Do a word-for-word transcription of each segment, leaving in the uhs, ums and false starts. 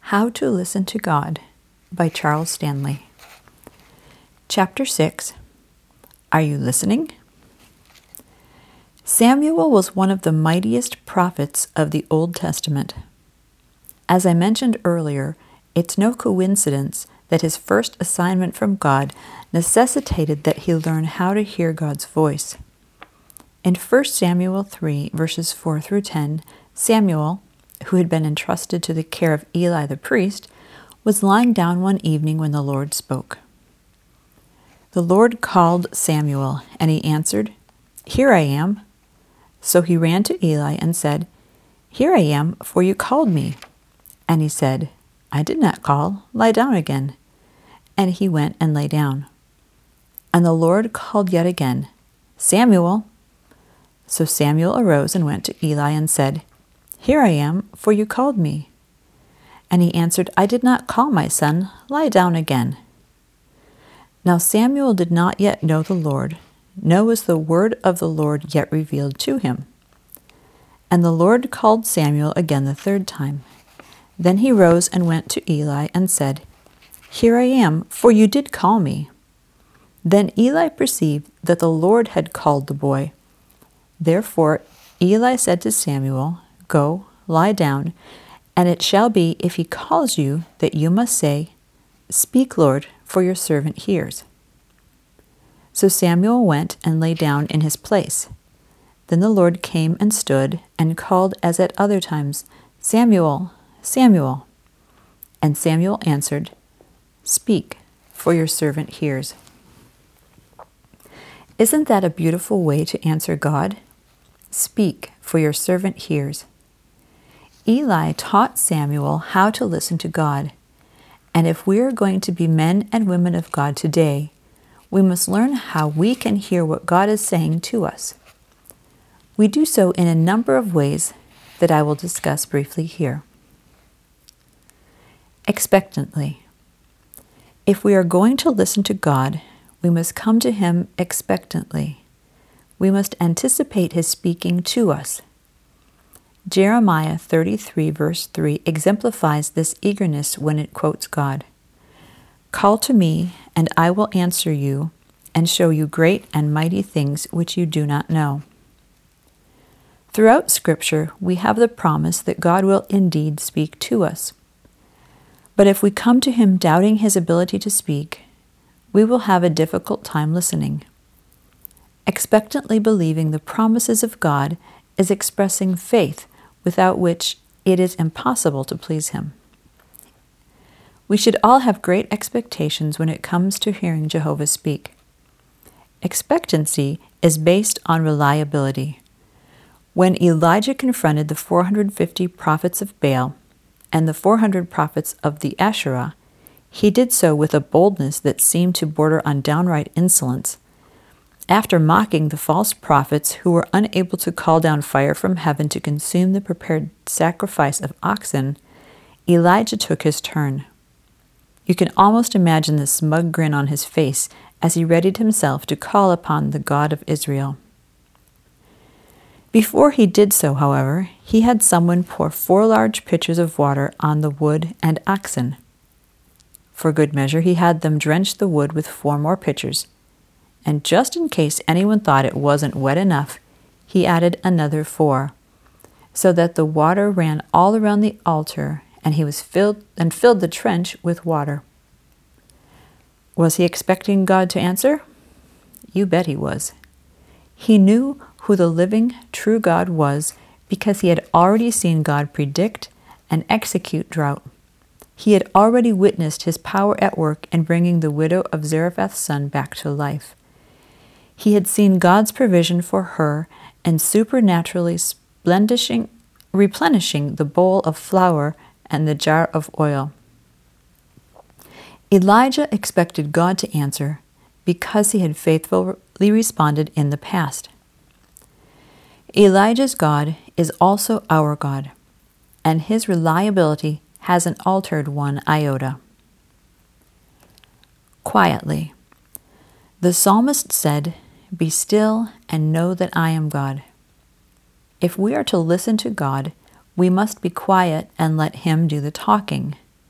How to Listen to God by Charles Stanley. Chapter six. Are you listening? Samuel was one of the mightiest prophets of the Old Testament. As I mentioned earlier, it's no coincidence that his first assignment from God necessitated that he learn how to hear God's voice. In First Samuel three, verses four through ten, Samuel, who had been entrusted to the care of Eli the priest, was lying down one evening when the Lord spoke. The Lord called Samuel, and he answered, "Here I am." So he ran to Eli and said, "Here I am, for you called me." And he said, "I did not call. Lie down again." And he went and lay down. And the Lord called yet again, "Samuel." So Samuel arose and went to Eli and said, "Here I am, for you called me." And he answered, "I did not call, my son. Lie down again." Now Samuel did not yet know the Lord, nor was the word of the Lord yet revealed to him. And the Lord called Samuel again the third time. Then he rose and went to Eli and said, "Here I am, for you did call me." Then Eli perceived that the Lord had called the boy. Therefore Eli said to Samuel, "Go, lie down, and it shall be, if he calls you, that you must say, 'Speak, Lord, for your servant hears.'" So Samuel went and lay down in his place. Then the Lord came and stood and called as at other times, "Samuel, Samuel." And Samuel answered, "Speak, for your servant hears." Isn't that a beautiful way to answer God? Speak, for your servant hears. Eli taught Samuel how to listen to God, and if we are going to be men and women of God today, we must learn how we can hear what God is saying to us. We do so in a number of ways that I will discuss briefly here. Expectantly. If we are going to listen to God, we must come to Him expectantly. We must anticipate His speaking to us. Jeremiah thirty-three, verse three exemplifies this eagerness when it quotes God. "Call to me, and I will answer you, and show you great and mighty things which you do not know." Throughout Scripture, we have the promise that God will indeed speak to us. But if we come to Him doubting His ability to speak, we will have a difficult time listening. Expectantly believing the promises of God is expressing faith without which it is impossible to please Him. We should all have great expectations when it comes to hearing Jehovah speak. Expectancy is based on reliability. When Elijah confronted the four hundred fifty prophets of Baal and the four hundred prophets of the Asherah, he did so with a boldness that seemed to border on downright insolence. After mocking the false prophets who were unable to call down fire from heaven to consume the prepared sacrifice of oxen, Elijah took his turn. You can almost imagine the smug grin on his face as he readied himself to call upon the God of Israel. Before he did so, however, he had someone pour four large pitchers of water on the wood and oxen. For good measure, he had them drench the wood with four more pitchers. And just in case anyone thought it wasn't wet enough, he added another four, so that the water ran all around the altar, and he was filled and filled the trench with water. Was he expecting God to answer? You bet he was. He knew who the living, true God was because he had already seen God predict and execute drought. He had already witnessed His power at work in bringing the widow of Zarephath's son back to life. He had seen God's provision for her and supernaturally splendishing, replenishing the bowl of flour and the jar of oil. Elijah expected God to answer because he had faithfully responded in the past. Elijah's God is also our God, and His reliability hasn't altered one iota. Quietly. The psalmist said, "Be still and know that I am God." If we are to listen to God, we must be quiet and let Him do the talking.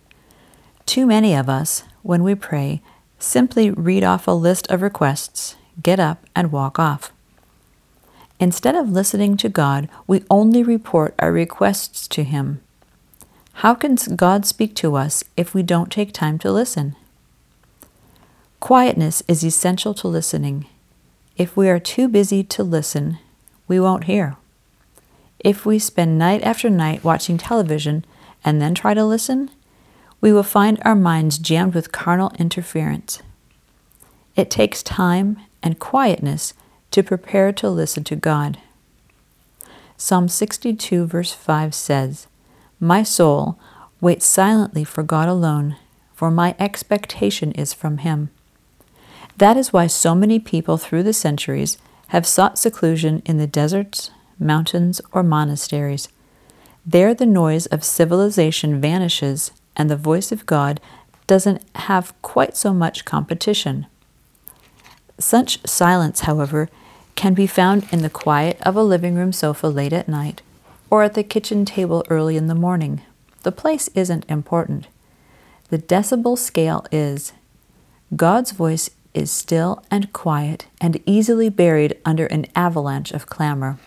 Too many of us, when we pray, simply read off a list of requests, get up, and walk off. Instead of listening to God, we only report our requests to Him. How can God speak to us if we don't take time to listen? Quietness is essential to listening. If we are too busy to listen, we won't hear. If we spend night after night watching television and then try to listen, we will find our minds jammed with carnal interference. It takes time and quietness to prepare to listen to God. Psalm sixty-two verse five says, "My soul waits silently for God alone, for my expectation is from Him." That is why so many people through the centuries have sought seclusion in the deserts, mountains, or monasteries. There the noise of civilization vanishes and the voice of God doesn't have quite so much competition. Such silence, however, can be found in the quiet of a living room sofa late at night or at the kitchen table early in the morning. The place isn't important. The decibel scale is. God's voice is still and quiet and easily buried under an avalanche of clamor.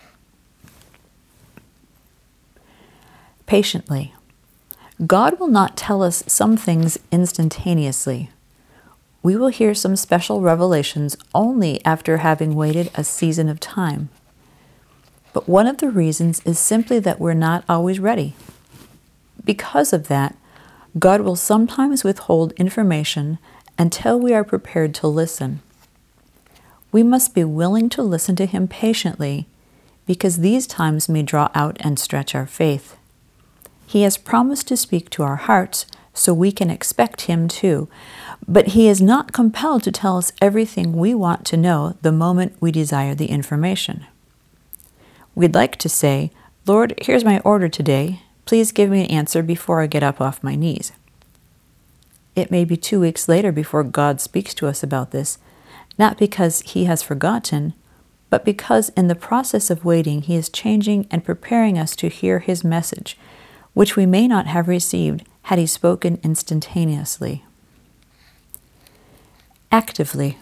Patiently. God will not tell us some things instantaneously. We will hear some special revelations only after having waited a season of time. But one of the reasons is simply that we're not always ready. Because of that, God will sometimes withhold information until we are prepared to listen. We must be willing to listen to Him patiently, because these times may draw out and stretch our faith. He has promised to speak to our hearts, so we can expect Him to, but He is not compelled to tell us everything we want to know the moment we desire the information. We'd like to say, "Lord, here's my order today. Please give me an answer before I get up off my knees." It may be two weeks later before God speaks to us about this, not because He has forgotten, but because in the process of waiting He is changing and preparing us to hear His message, which we may not have received had He spoken instantaneously. Actively.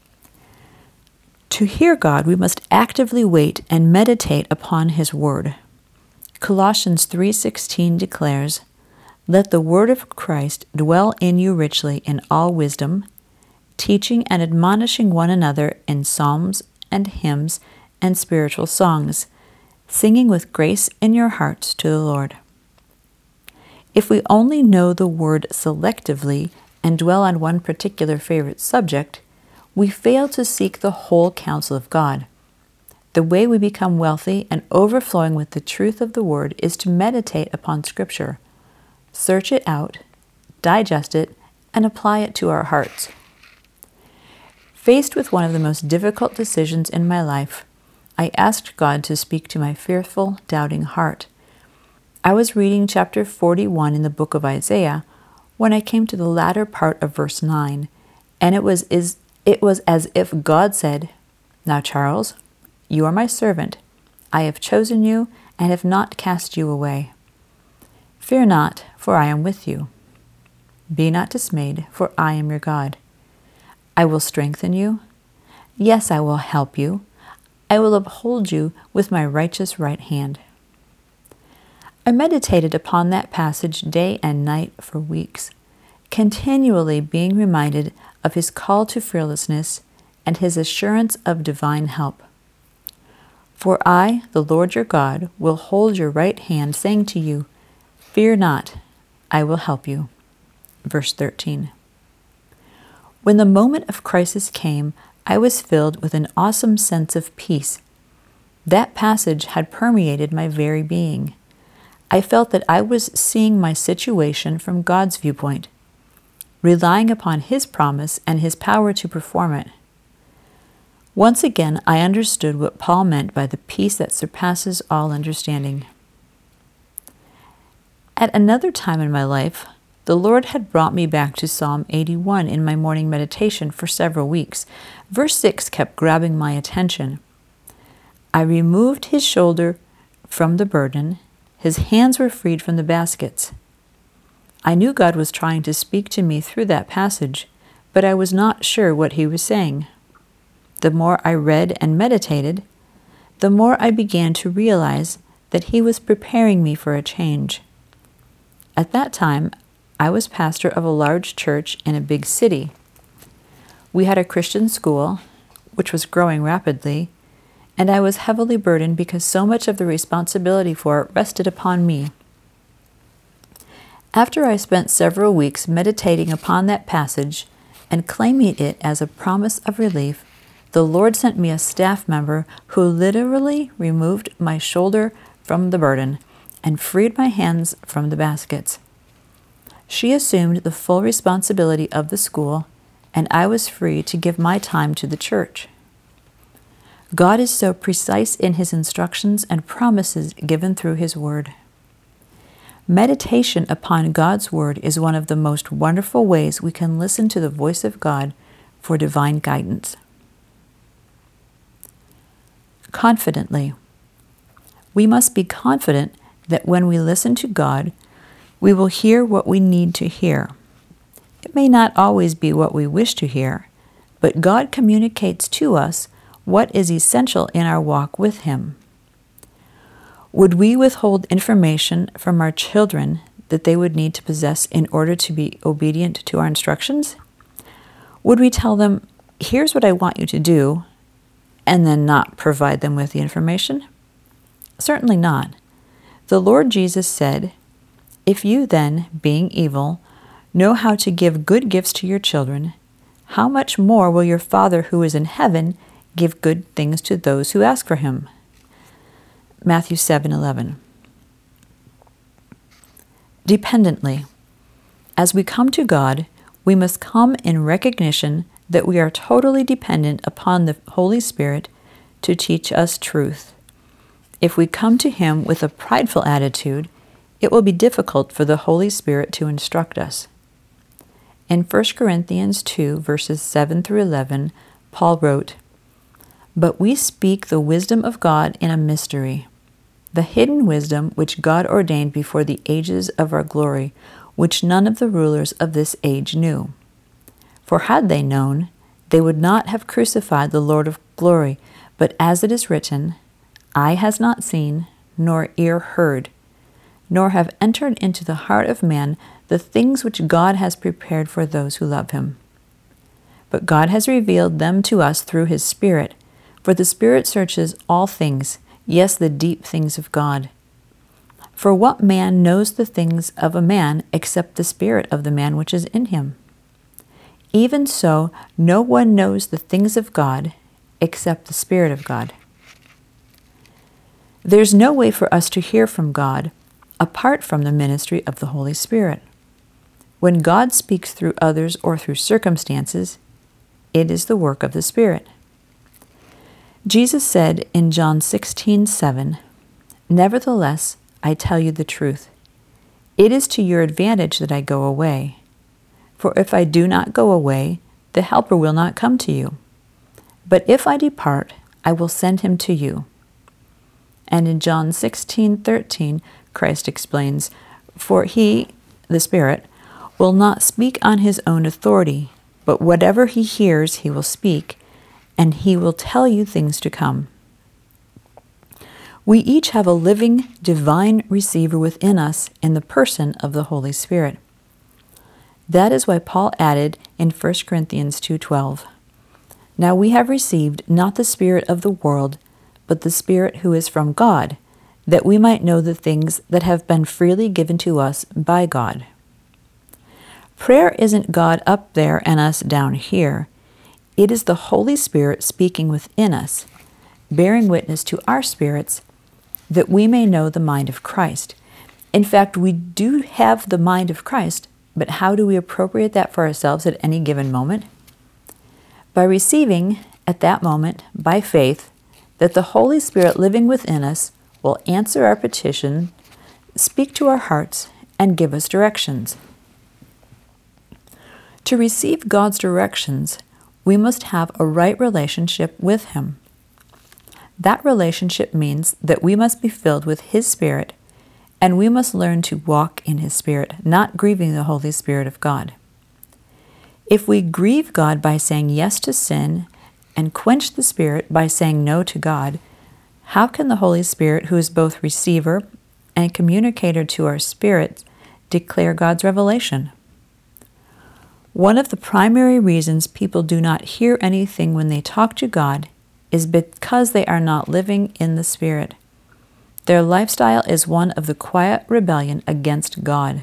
To hear God, we must actively wait and meditate upon His Word. Colossians three sixteen declares, "Let the word of Christ dwell in you richly in all wisdom, teaching and admonishing one another in psalms and hymns and spiritual songs, singing with grace in your hearts to the Lord." If we only know the Word selectively and dwell on one particular favorite subject, we fail to seek the whole counsel of God. The way we become wealthy and overflowing with the truth of the Word is to meditate upon Scripture, search it out, digest it, and apply it to our hearts. Faced with one of the most difficult decisions in my life, I asked God to speak to my fearful, doubting heart. I was reading chapter forty-one in the book of Isaiah when I came to the latter part of verse nine, and it was, is, it was as if God said, "Now, Charles, you are my servant. I have chosen you and have not cast you away. Fear not, for I am with you. Be not dismayed, for I am your God. I will strengthen you. Yes, I will help you. I will uphold you with my righteous right hand." I meditated upon that passage day and night for weeks, continually being reminded of His call to fearlessness and His assurance of divine help. "For I, the Lord your God, will hold your right hand, saying to you, Fear not, I will help you." Verse thirteen. When the moment of crisis came, I was filled with an awesome sense of peace. That passage had permeated my very being. I felt that I was seeing my situation from God's viewpoint, relying upon His promise and His power to perform it. Once again, I understood what Paul meant by the peace that surpasses all understanding. At another time in my life, the Lord had brought me back to Psalm eighty-one in my morning meditation for several weeks. Verse six kept grabbing my attention. "I removed his shoulder from the burden. His hands were freed from the baskets. I knew God was trying to speak to me through that passage, but I was not sure what he was saying. The more I read and meditated, the more I began to realize that he was preparing me for a change. At that time, I was pastor of a large church in a big city. We had a Christian school, which was growing rapidly, and I was heavily burdened because so much of the responsibility for it rested upon me. After I spent several weeks meditating upon that passage and claiming it as a promise of relief, the Lord sent me a staff member who literally removed my shoulder from the burden and freed my hands from the baskets. She assumed the full responsibility of the school, and I was free to give my time to the church. God is so precise in his instructions and promises given through his word. Meditation upon God's word is one of the most wonderful ways we can listen to the voice of God for divine guidance. Confidently. We must be confident that when we listen to God, we will hear what we need to hear. It may not always be what we wish to hear, but God communicates to us what is essential in our walk with him. Would we withhold information from our children that they would need to possess in order to be obedient to our instructions? Would we tell them, here's what I want you to do, and then not provide them with the information? Certainly not. The Lord Jesus said, "If you then, being evil, know how to give good gifts to your children, how much more will your Father who is in heaven give good things to those who ask for him?" Matthew seven eleven. Dependently. As we come to God, we must come in recognition that we are totally dependent upon the Holy Spirit to teach us truth. If we come to him with a prideful attitude, it will be difficult for the Holy Spirit to instruct us. In First Corinthians two, verses seven through eleven, Paul wrote, "But we speak the wisdom of God in a mystery, the hidden wisdom which God ordained before the ages of our glory, which none of the rulers of this age knew. For had they known, they would not have crucified the Lord of glory, but as it is written, Eye has not seen, nor ear heard, nor have entered into the heart of man the things which God has prepared for those who love him. But God has revealed them to us through his Spirit, for the Spirit searches all things, yes, the deep things of God. For what man knows the things of a man except the spirit of the man which is in him? Even so, no one knows the things of God except the Spirit of God." There's no way for us to hear from God apart from the ministry of the Holy Spirit. When God speaks through others or through circumstances, it is the work of the Spirit. Jesus said in John sixteen seven, "Nevertheless, I tell you the truth. It is to your advantage that I go away. For if I do not go away, the Helper will not come to you. But if I depart, I will send him to you." And in John sixteen thirteen, Christ explains, "For he, the Spirit, will not speak on his own authority, but whatever he hears he will speak, and he will tell you things to come." We each have a living, divine receiver within us in the person of the Holy Spirit. That is why Paul added in First Corinthians two twelve, "Now we have received not the spirit of the world, but the Spirit who is from God, that we might know the things that have been freely given to us by God." Prayer isn't God up there and us down here. It is the Holy Spirit speaking within us, bearing witness to our spirits that we may know the mind of Christ. In fact, we do have the mind of Christ, but how do we appropriate that for ourselves at any given moment? By receiving, at that moment, by faith, that the Holy Spirit living within us will answer our petition, speak to our hearts, and give us directions. To receive God's directions, we must have a right relationship with him. That relationship means that we must be filled with his Spirit and we must learn to walk in His Spirit, not grieving the Holy Spirit of God. If we grieve God by saying yes to sin and quench the Spirit by saying no to God, how can the Holy Spirit, who is both receiver and communicator to our spirits, declare God's revelation? One of the primary reasons people do not hear anything when they talk to God is because they are not living in the Spirit. Their lifestyle is one of the quiet rebellion against God.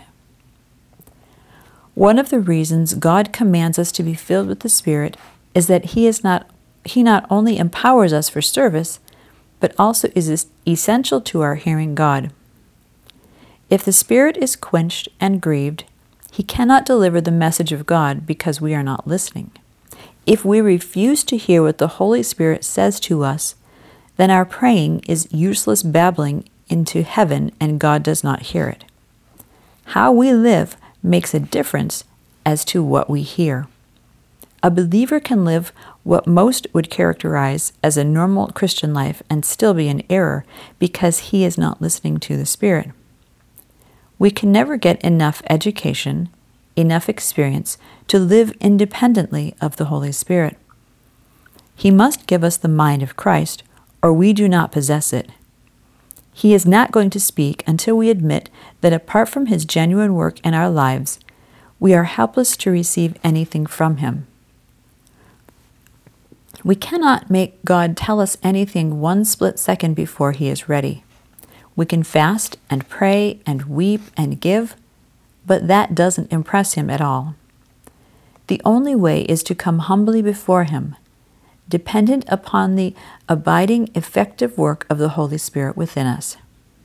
One of the reasons God commands us to be filled with the Spirit is that He is not He not only empowers us for service, but also is essential to our hearing God. If the Spirit is quenched and grieved, He cannot deliver the message of God because we are not listening. If we refuse to hear what the Holy Spirit says to us, then our praying is useless babbling into heaven and God does not hear it. How we live makes a difference as to what we hear. A believer can live what most would characterize as a normal Christian life and still be in error because he is not listening to the Spirit. We can never get enough education, enough experience to live independently of the Holy Spirit. He must give us the mind of Christ, or we do not possess it. He is not going to speak until we admit that apart from His genuine work in our lives, we are helpless to receive anything from Him. We cannot make God tell us anything one split second before He is ready. We can fast and pray and weep and give, but that doesn't impress Him at all. The only way is to come humbly before Him, dependent upon the abiding, effective work of the Holy Spirit within us.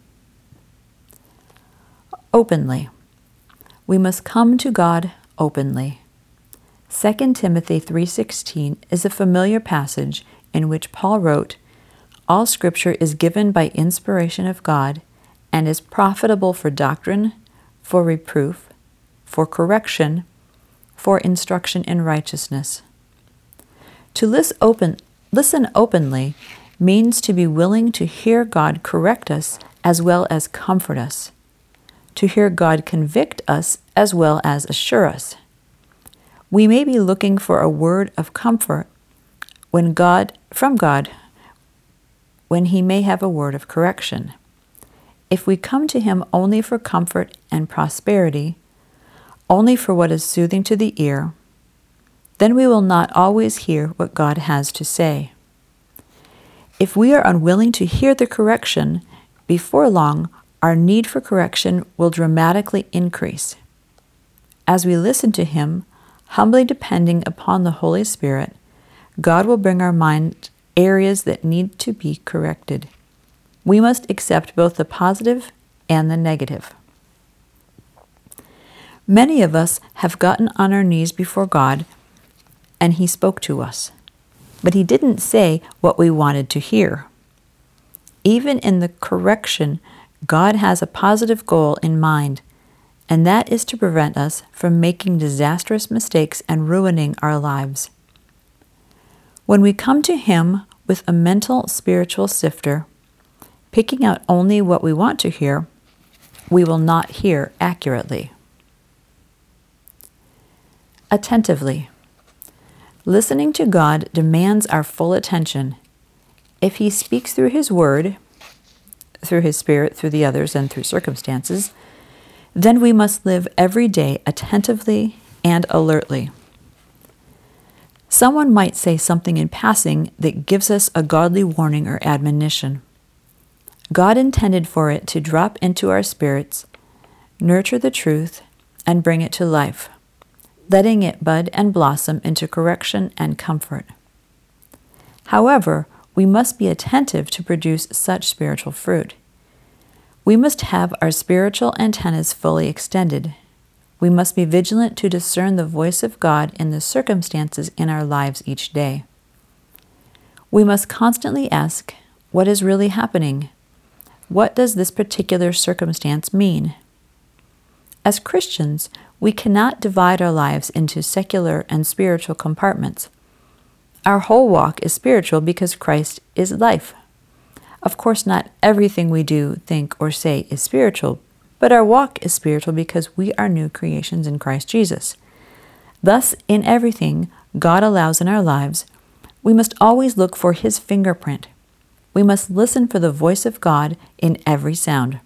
Openly. We must come to God openly. Second Timothy three sixteen is a familiar passage in which Paul wrote, "All Scripture is given by inspiration of God and is profitable for doctrine, for reproof, for correction, for instruction in righteousness." To listen, open, listen openly means to be willing to hear God correct us as well as comfort us, to hear God convict us as well as assure us. We may be looking for a word of comfort when God, from God, when He may have a word of correction. If we come to Him only for comfort and prosperity, only for what is soothing to the ear, then we will not always hear what God has to say. If we are unwilling to hear the correction, before long, our need for correction will dramatically increase. As we listen to Him, humbly depending upon the Holy Spirit, God will bring our mind areas that need to be corrected. We must accept both the positive and the negative. Many of us have gotten on our knees before God and He spoke to us, but He didn't say what we wanted to hear. Even in the correction, God has a positive goal in mind, and that is to prevent us from making disastrous mistakes and ruining our lives. When we come to Him with a mental spiritual sifter, picking out only what we want to hear, we will not hear accurately. Attentively. Listening to God demands our full attention. If He speaks through His Word, through His Spirit, through the others, and through circumstances, then we must live every day attentively and alertly. Someone might say something in passing that gives us a godly warning or admonition. God intended for it to drop into our spirits, nurture the truth, and bring it to life, letting it bud and blossom into correction and comfort. However, we must be attentive to produce such spiritual fruit. We must have our spiritual antennas fully extended. We must be vigilant to discern the voice of God in the circumstances in our lives each day. We must constantly ask, what is really happening? What does this particular circumstance mean? As Christians, we cannot divide our lives into secular and spiritual compartments. Our whole walk is spiritual because Christ is life. Of course, not everything we do, think, or say is spiritual, but our walk is spiritual because we are new creations in Christ Jesus. Thus, in everything God allows in our lives, we must always look for His fingerprint. We must listen for the voice of God in every sound.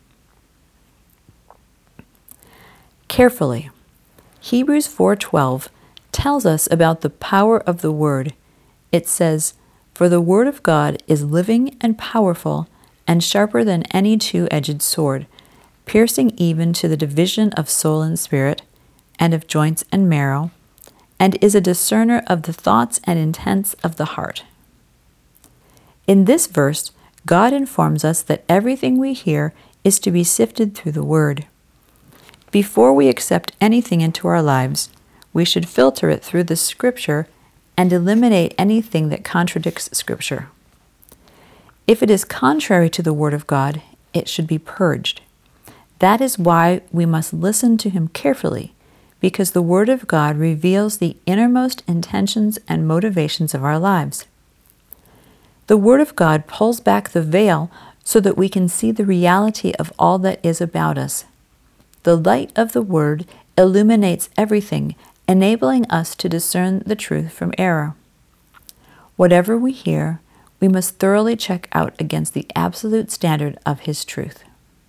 Carefully. Hebrews four twelve tells us about the power of the Word. It says, "For the Word of God is living and powerful and sharper than any two-edged sword, piercing even to the division of soul and spirit, and of joints and marrow, and is a discerner of the thoughts and intents of the heart." In this verse, God informs us that everything we hear is to be sifted through the Word. Before we accept anything into our lives, we should filter it through the Scripture and eliminate anything that contradicts Scripture. If it is contrary to the Word of God, it should be purged. That is why we must listen to Him carefully, because the Word of God reveals the innermost intentions and motivations of our lives. The Word of God pulls back the veil so that we can see the reality of all that is about us. The light of the Word illuminates everything, enabling us to discern the truth from error. Whatever we hear, we must thoroughly check out against the absolute standard of His truth.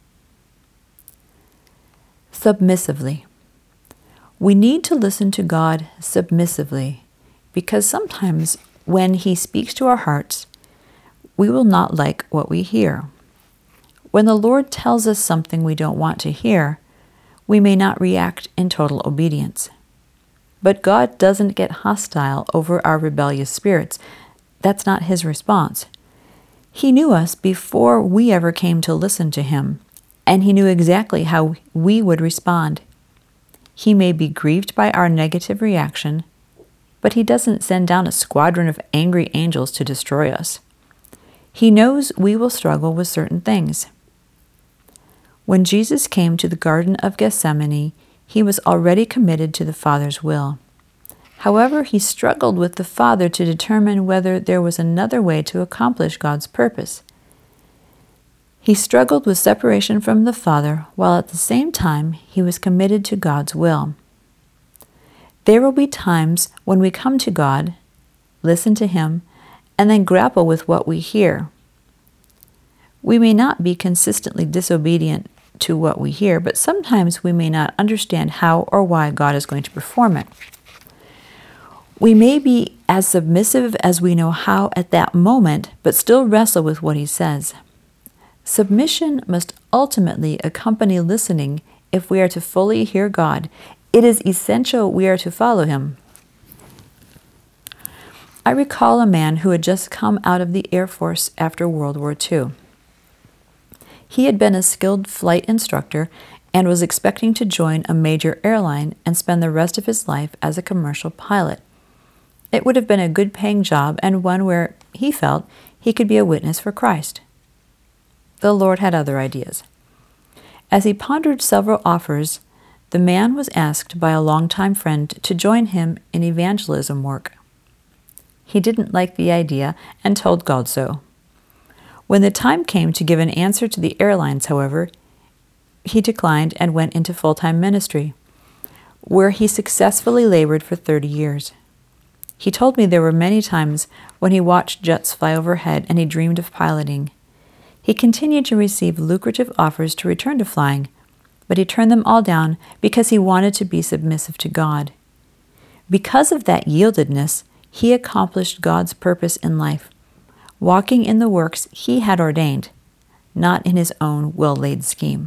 Submissively. We need to listen to God submissively, because sometimes when He speaks to our hearts, we will not like what we hear. When the Lord tells us something we don't want to hear, we may not react in total obedience. But God doesn't get hostile over our rebellious spirits. That's not His response. He knew us before we ever came to listen to Him, and He knew exactly how we would respond. He may be grieved by our negative reaction, but He doesn't send down a squadron of angry angels to destroy us. He knows we will struggle with certain things. When Jesus came to the Garden of Gethsemane, He was already committed to the Father's will. However, He struggled with the Father to determine whether there was another way to accomplish God's purpose. He struggled with separation from the Father, while at the same time He was committed to God's will. There will be times when we come to God, listen to Him, and then grapple with what we hear. We may not be consistently disobedient to what we hear, but sometimes we may not understand how or why God is going to perform it. We may be as submissive as we know how at that moment, but still wrestle with what He says. Submission must ultimately accompany listening if we are to fully hear God. It is essential we are to follow Him. I recall a man who had just come out of the Air Force after World War Two. He had been a skilled flight instructor and was expecting to join a major airline and spend the rest of his life as a commercial pilot. It would have been a good-paying job and one where he felt he could be a witness for Christ. The Lord had other ideas. As he pondered several offers, the man was asked by a longtime friend to join him in evangelism work. He didn't like the idea and told God so. When the time came to give an answer to the airlines, however, he declined and went into full-time ministry, where he successfully labored for thirty years. He told me there were many times when he watched jets fly overhead and he dreamed of piloting. He continued to receive lucrative offers to return to flying, but he turned them all down because he wanted to be submissive to God. Because of that yieldedness, he accomplished God's purpose in life, walking in the works He had ordained, not in his own well-laid scheme.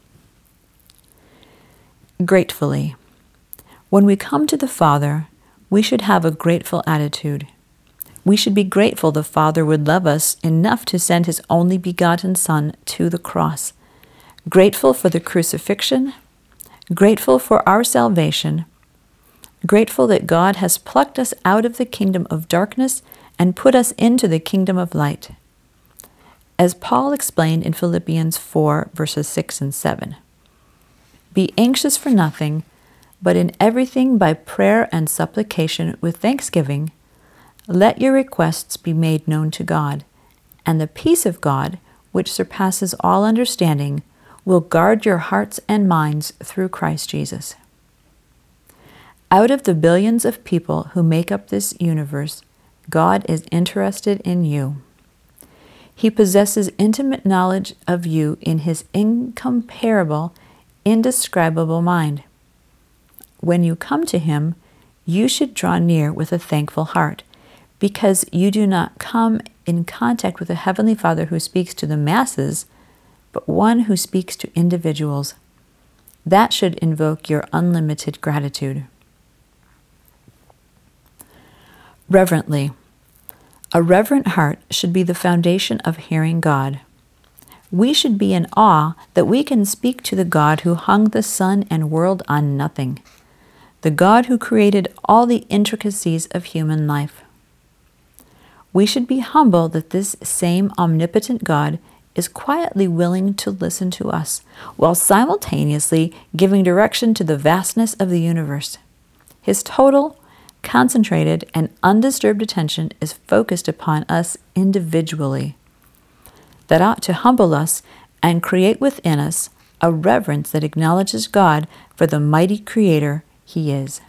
Gratefully. When we come to the Father, we should have a grateful attitude. We should be grateful the Father would love us enough to send His only begotten Son to the cross, grateful for the crucifixion, grateful for our salvation, grateful that God has plucked us out of the kingdom of darkness and put us into the kingdom of light. As Paul explained in Philippians four, verses six and seven, "Be anxious for nothing, but in everything by prayer and supplication with thanksgiving, let your requests be made known to God, and the peace of God, which surpasses all understanding, will guard your hearts and minds through Christ Jesus. Out of the billions of people who make up this universe, God is interested in you. He possesses intimate knowledge of you in His incomparable, indescribable mind. When you come to Him, you should draw near with a thankful heart, because you do not come in contact with a Heavenly Father who speaks to the masses, but one who speaks to individuals. That should invoke your unlimited gratitude. Reverently. A reverent heart should be the foundation of hearing God. We should be in awe that we can speak to the God who hung the sun and world on nothing, the God who created all the intricacies of human life. We should be humble that this same omnipotent God is quietly willing to listen to us, while simultaneously giving direction to the vastness of the universe. His total, concentrated, and undisturbed attention is focused upon us individually. That ought to humble us and create within us a reverence that acknowledges God for the mighty Creator He is.